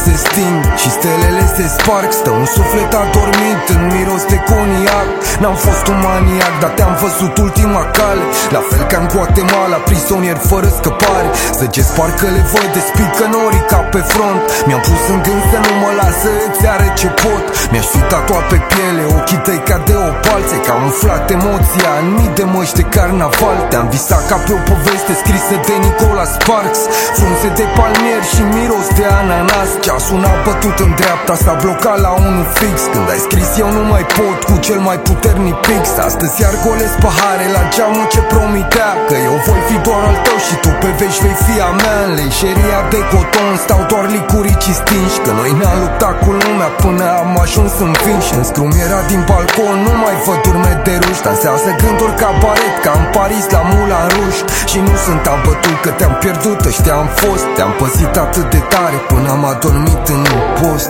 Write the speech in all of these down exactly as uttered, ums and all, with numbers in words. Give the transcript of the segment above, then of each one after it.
se sting și stelele se sparg. Stă un suflet adormit în miros de coniac. N-am fost un maniac, dar te-am văzut ultima cale. La fel ca în Guatemala, prizonier fără scăpare. Săgeți parcă le văd, despică norii ca pe front. Mi-am pus în gând să nu mă lasă, îți arăt ce pot. Mi-aș fi tatuat pe piele ochii tăi ca de opal. Ți-ai camuflat emoția în mii de măști de carnaval. Te-am visat ca pe o poveste scrisă de Nicola Sparks. Frunze de palmier și miros de ananas. Ceasul n-a bătut în dreapta, s-a blocat la unul fix. Când ai scris eu nu mai pot cu cel mai puternic pix. Astăzi iar golesc pahare la geamul ce promitea că eu voi fi doar al tău și tu pe veci vei fi a mea. În leșeria de coton stau doar licuricii stinși. Că noi ne-am luptat cu lumea până am ajuns învinși. În scrumiera din balcon nu mai văd urme de ruși. Dansează gânduri ca baret, ca în Paris la Moulin Rouge. Și nu sunt abătut că te-am pierdut, ăștia am fost. Te-am păzit atât de tare până am adormit în un post.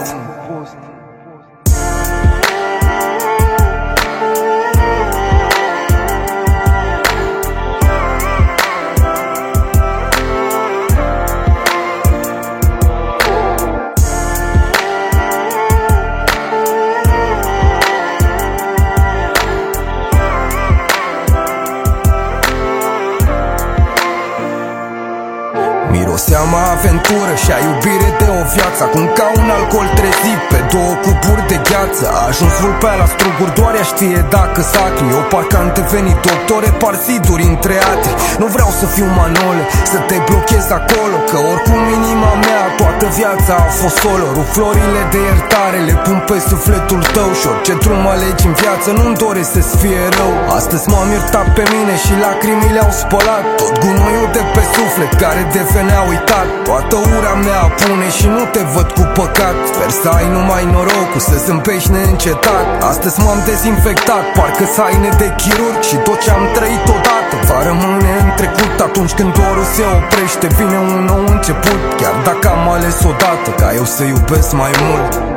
Miroseam a aventură și a iubire de o viață. Acum ca un alcool trezit pe două cupuri de gheață. A ajuns vulpea la struguri, doar ea știe dacă sacri. Eu parcă am devenit doctor, repar ziduri între atri. Nu vreau să fiu Manole, să te blochez acolo, că oricum inima mea toată viața a fost solo. Rup florile de iertare, le pun pe sufletul tău. Și orice drum alegi în viață, nu-mi doresc să-ți fie rău. Astăzi m-am iertat pe mine și lacrimile au spălat tot gunoiul de pe suflet care devenea uitat. Toată ura mea apune și nu te văd cu păcat. Sper să ai numai norocul să zâmbești neîncetat. Astăzi m-am dezinfectat, parcă-s haine de chirurg. Și tot ce-am trăit odată va rămâne în trecut. Atunci când dorul se oprește, vine un nou început. Chiar dacă am ales odată ca eu să iubesc mai mult.